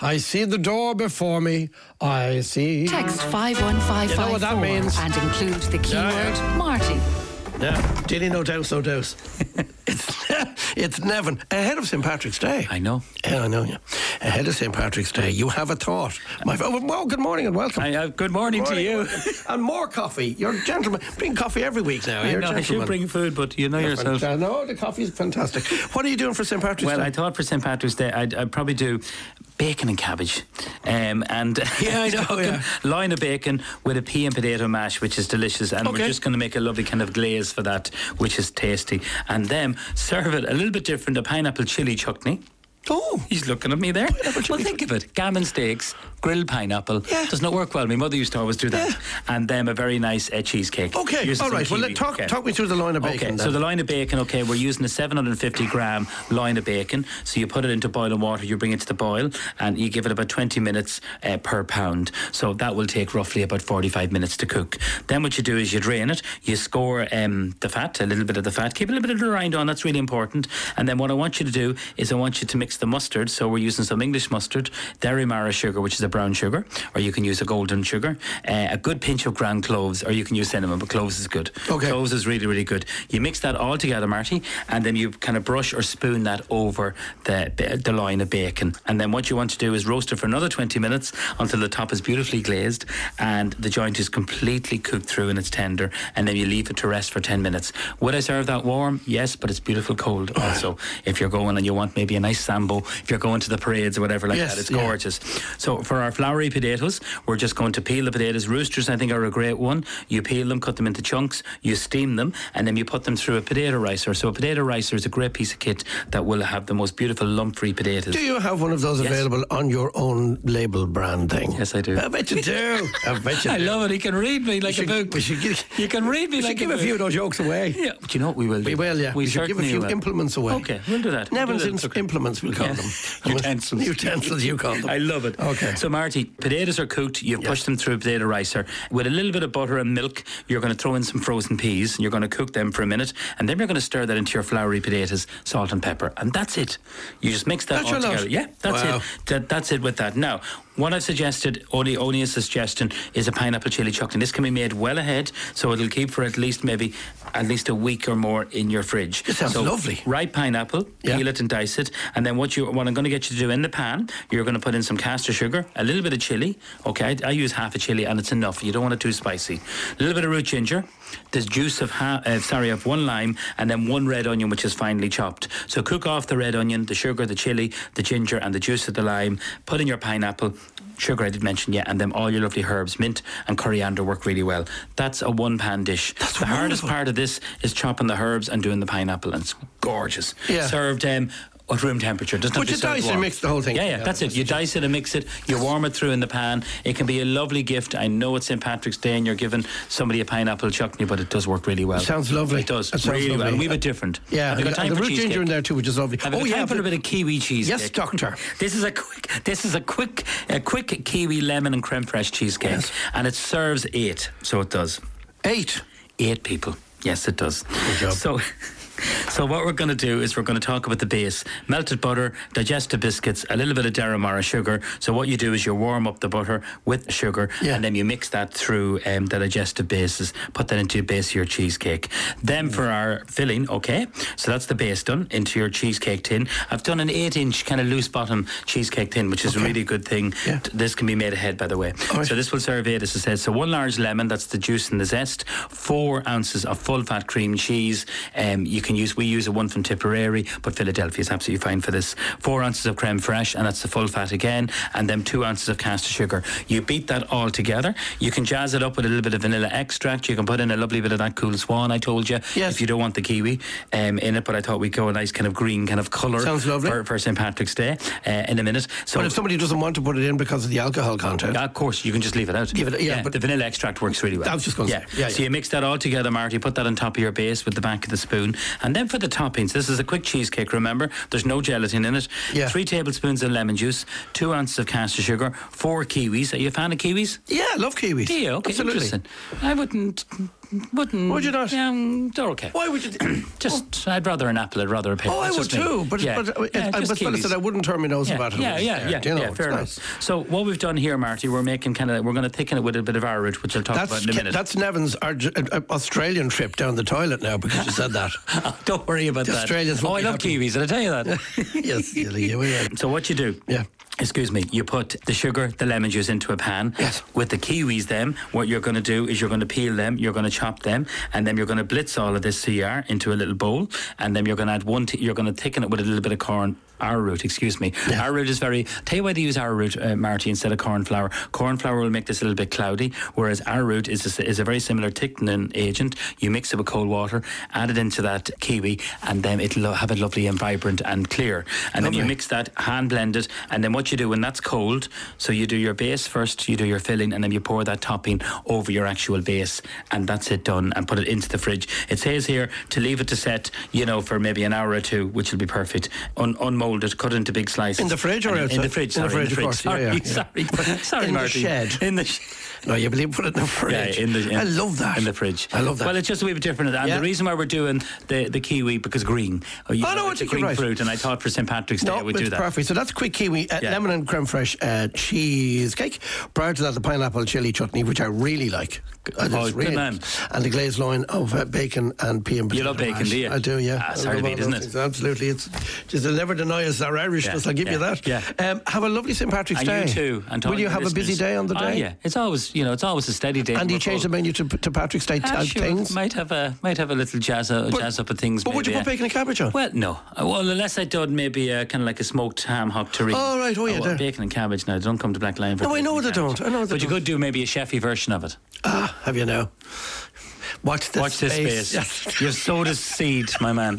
I see the door before me. I see. Text 51554 You know what that means. and include the keyword Marty. Yeah, Dilly no dose, no dose. It's Nevin, ahead of St. Patrick's Day. I know. Yeah, I know, yeah. Ahead of St. Patrick's Day, you have a thought. Well, good morning and welcome. Good morning to you. And more coffee. You're a gentleman. Bring coffee every week now. You're a I gentleman. should bring food, but you know yourself. No, the coffee is fantastic. What are you doing for St. Patrick's Day? Well, I thought for St. Patrick's Day, I'd probably do bacon and cabbage. And Yeah, I know, yeah. line of bacon with a pea and potato mash, which is delicious. And Okay. we're just going to make a lovely kind of glaze for that, which is tasty. And then serve it a little bit different, a pineapple chili chutney. Oh, He's looking at me there. Well, think of it. Gammon steaks, grilled pineapple. Yeah. Does not work well. My mother used to always do that. Yeah. And then a very nice cheesecake. okay. Here's All some right. Well, kiwi. talk me through the line of bacon. Okay, then. so the line of bacon, we're using a 750 gram line of bacon. So you put it into boiling water, you bring it to the boil, and you give it about 20 minutes per pound. So that will take roughly about 45 minutes to cook. Then what you do is you drain it, you score the fat, a little bit of the fat, keep a little bit of the rind on, that's really important. And then what I want you to do is I want you to mix the mustard. So we're using some English mustard, Derimara sugar, which is a brown sugar, or you can use a golden sugar, a good pinch of ground cloves, or you can use cinnamon, but cloves is good. Okay. Cloves is really, really good. You mix that all together, Marty, and then you kind of brush or spoon that over the line of bacon. And then what you want to do is roast it for another 20 minutes until the top is beautifully glazed and the joint is completely cooked through and it's tender, and then you leave it to rest for 10 minutes. Would I serve that warm? Yes, but it's beautiful cold also. If you're going and you want maybe a nice sambo, if you're going to the parades or whatever like Yes, that, it's yeah. gorgeous. So for our floury potatoes, we're just going to peel the potatoes. Roosters, I think, are a great one. You peel them, cut them into chunks, you steam them, and then you put them through a potato ricer. So a potato ricer is a great piece of kit that will have the most beautiful lump-free potatoes. Do you have one of those available on your own label brand thing? Yes, I do. I bet you do. I bet you I do. love it. He can read me like a book. You can read me We like should give a a book. few of those jokes away. Yeah, but you know what we will do? We will, yeah. We should give a certainly few will. implements away. Okay, we'll do that. Nevin's We'll do that. implements, we'll call Yeah. them. Utensils. Utensils, you call them. I love it. Okay. So, Marty, potatoes are cooked. You've pushed them through a potato ricer. With a little bit of butter and milk, you're going to throw in some frozen peas. You're going to cook them for a minute. And then you're going to stir that into your floury potatoes, salt and pepper. And that's it. You just mix that That's all your lot? together. Yeah, that's Wow. it. That's it with that. Now, what I've suggested, only a suggestion, is a pineapple chili chutney. This can be made well ahead, so it'll keep for at least a week or more in your fridge. It sounds lovely. Ripe pineapple, Yeah. peel it and dice it, and then what I'm going to get you to do in the pan, you're going to put in some castor sugar, a little bit of chili. Okay, I use half a chili and it's enough. You don't want it too spicy. A little bit of root ginger, the juice of one lime, and then one red onion which is finely chopped. So cook off the red onion, the sugar, the chili, the ginger, and the juice of the lime. Put in your pineapple. Sugar I did mention, yeah, and then all your lovely herbs, mint and coriander work really well. That's a one-pan dish. That's the hardest wonderful. part of this is chopping the herbs and doing the pineapple, and it's gorgeous. Yeah. Served at room temperature. Doesn't have But to you be served dice and warm. mix the whole thing Yeah, together. that's it. You dice it and mix it. You warm it through in the pan. It can be a lovely gift. I know it's St. Patrick's Day and you're giving somebody a pineapple chutney, but it does work really well. Sounds lovely. It does. It sounds Really well. lovely. And we have it different. Yeah, Have you got and time the for root cheesecake? ginger in there too, which is lovely. Have you got time for a bit of kiwi cheesecake? Yes, doctor. This is a quick kiwi lemon and creme fraiche cheesecake, Yes. and it serves 8. So it does. 8. 8 people. Yes, it does. Good job. So what we're going to do is we're going to talk about the base. Melted butter, digestive biscuits, a little bit of Deramara sugar. So what you do is you warm up the butter with the sugar, Yeah. and then you mix that through the digestive bases, put that into the base of your cheesecake. Then for our filling, okay, so that's the base done into your cheesecake tin. I've done an 8-inch kind of loose bottom cheesecake tin, which is a really good thing. Yeah. This can be made ahead, by the way. All right. So this will serve 8, as I said. So 1 large lemon, that's the juice and the zest. 4 ounces of full fat cream cheese. We use a one from Tipperary, but Philadelphia is absolutely fine for this. 4 ounces of creme fraiche, and that's the full fat again, and then 2 ounces of castor sugar. You beat that all together. You can jazz it up with a little bit of vanilla extract. You can put in a lovely bit of that Cool Swan I told you, Yes. if you don't want the kiwi in it, but I thought we'd go a nice kind of green kind of colour. Sounds lovely. For St. Patrick's Day in a minute. So But if somebody doesn't want to put it in because of the alcohol content, of course, you can just leave it out. But the vanilla extract works really well. I was just going to say, yeah. So you mix that all together, Marty, put that on top of your base with the back of the spoon. And then for the toppings, this is a quick cheesecake, remember? There's no gelatin in it. Yeah. 3 tablespoons of lemon juice, 2 ounces of castor sugar, 4 kiwis. Are you a fan of kiwis? Yeah, I love kiwis. Do you? Okay, Absolutely. interesting. I wouldn't wouldn't. Would you not? Yeah, they're okay. Why would you? Just, I'd rather an apple. I'd rather a pear. Oh, I That's would just me. too. But just Fella kiwis. said I wouldn't turn my nose about it. Fair enough. So what we've done here, Marty, we're going to thicken it with a bit of arrowroot, which I'll talk about in a minute. That's Nevin's Australian trip down the toilet now because you said that. Don't worry about that. Australians I love kiwis. Did I tell you that? Yes, silly. So what you do? Yeah. Excuse me, you put the sugar, the lemon juice into a pan. Yes. With the kiwis then, what you're going to do is you're going to peel them, you're going to chop them, and then you're going to blitz all of this CR into a little bowl, and then you're going to add you're going to thicken it with a little bit of arrowroot, excuse me. Yeah. Arrowroot is tell you why they use arrowroot, Marty, instead of corn flour. Corn flour will make this a little bit cloudy, whereas arrowroot is a very similar thickening agent. You mix it with cold water, add it into that kiwi, and then it'll have it lovely and vibrant and clear. And then you mix that, hand blend it, and then what you do when that's cold, so you do your base first, you do your filling, and then you pour that topping over your actual base, and that's it done, and put it into the fridge. It says here to leave it to set, for maybe an hour or two, which will be perfect. Unmolded, cut into big slices. In the fridge or outside? In the fridge, sorry. In the fridge, of course. Sorry, in Marty. The shed. In the No, you believe put it in the fridge. Yeah, I love that. In the fridge. I love that. Well, it's just a wee bit different. And the reason why we're doing the kiwi, because green. It's a green fruit, and I thought for St. Patrick's Day I would do that. Perfect. So that's quick kiwi, lemon and creme fraiche cheesecake. Prior to that, the pineapple chili chutney, which I really like. Good man. And the glazed loin of bacon and pea and potato. You love bacon, do you? I do, yeah. It's hard to beat, isn't it? Absolutely. It's just, they'll never deny us our Irishness, I'll give you that. Yeah. Have a lovely St. Patrick's Day. And you too. And will you have a busy day on the day? Yeah. It's always a steady day. And do you change the menu to Patrick's Day things? Might have a little jazz up of things. But would you put bacon and cabbage on? Well, no. Well, unless I'd done maybe kind of like a smoked ham hock terrine. Oh, right. Oh, yeah. Bacon and cabbage. Now, don't come to Black Lion for No, I know they don't. But you could do maybe a chefy version of it. Have you now? Watch this space. Yes. You've sowed a seed, my man.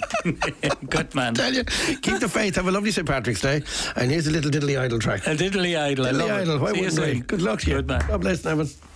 Good man. Tell you, keep the faith. Have a lovely St. Patrick's Day. And here's a little Diddly Idle track. A Diddly Idle. I love it. Why See you wouldn't I? soon. Good luck to you. Good man. God bless, Nevin.